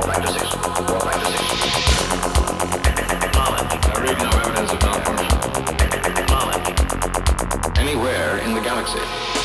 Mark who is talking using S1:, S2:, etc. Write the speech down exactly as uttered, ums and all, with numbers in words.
S1: I read no evidence of malfunction. Anywhere in the galaxy.